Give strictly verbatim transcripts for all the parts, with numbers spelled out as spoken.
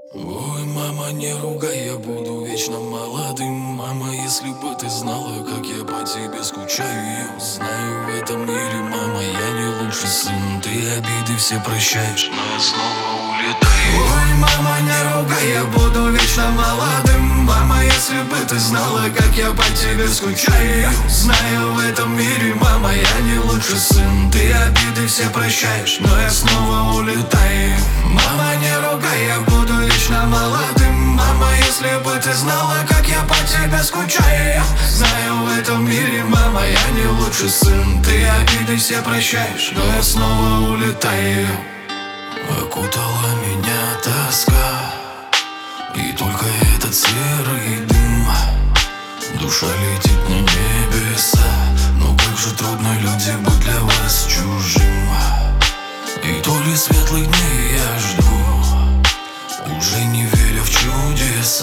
Ой, мама, не ругай, я буду вечно молодым. Мама, если бы ты знала, как я по тебе скучаю. Я знаю, в этом мире, мама, я не лучший сын. Ты обиды все прощаешь, но я снова улетаю. Ой, мама, не ругай, я буду вечно молодым. Мама, если бы ты знала, как я по тебе скучаю. Я знаю, в этом мире, мама, я не лучший сын. Ты обиды все прощаешь, но я снова улетаю. Мама, не ругай, я буду вечно молодым. Мама, если бы ты знала, как я по тебе скучаю. Я знаю, в этом мире, мама, я не лучший сын. Ты обиды все прощаешь, но я снова улетаю. Окутала меня тоска, и только этот серый дым. Душа летит на небеса, но как же трудно, люди, быть для вас чужим. И то ли светлых дней я жду, уже не веря в чудеса.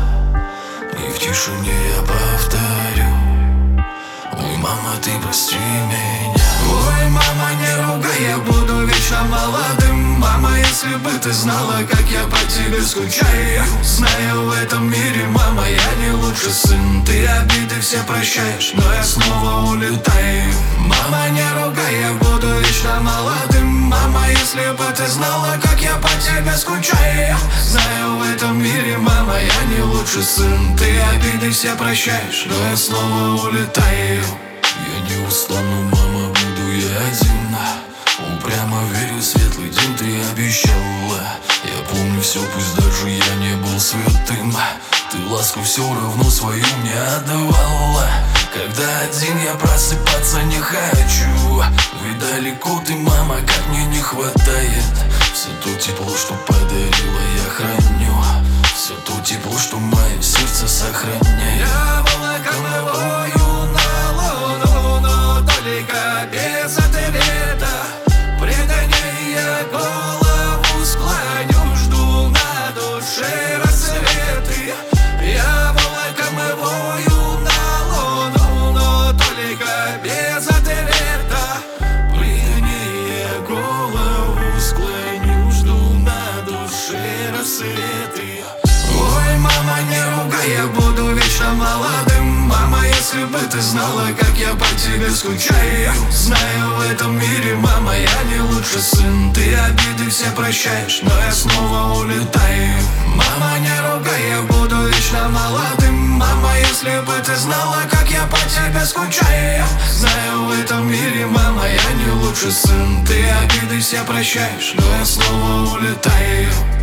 И в тишине я повторю: ой, мама, ты прости меня. Ой, мама, не ругай, я буду вечно молодым. Мама, если бы ты знала, как я по тебе скучаю. Я знаю, в этом мире, мама, я не лучший сын. Ты обиды все прощаешь, но я снова улетаю. Мама, не ругай, я буду вечно молодым. Мама, если бы ты знала, как я по тебе скучаю. Я знаю, в этом мире, мама, я не лучший сын. Ты обиды все прощаешь, но я снова улетаю. Я не устану, мама, буду я один. Упрямо верю, в светлый день ты обещала. Я помню все, пусть даже я не был святым. Ты ласку все равно свою мне отдавала. Когда один я просыпаться не хочу, ведь далеко ты, мама, как мне не хватает. Все то тепло, что подарила, я храню. Все то тепло, что мое сердце сохраняет. Я волоком вою на луну, но только без ответа. Предай, я голову склоню, жду на душе рассветы. Я волоком вою на луну, но только без ответа. Предай, я голову склоню, жду на душе рассветы. Ой, мама, не ругай, я буду вечно молодым. Мама, если бы ты знала, как я по тебе скучаю. Я знаю, в этом мире, мама, я не лучший сын. Ты обиды все прощаешь, но я снова улетаю. Мама, не ругай, я буду вечно молодым. Мама, если бы ты знала, как я по тебе скучаю. Я знаю, в этом мире, мама, я не лучший сын. Ты обиды все прощаешь, но я снова улетаю.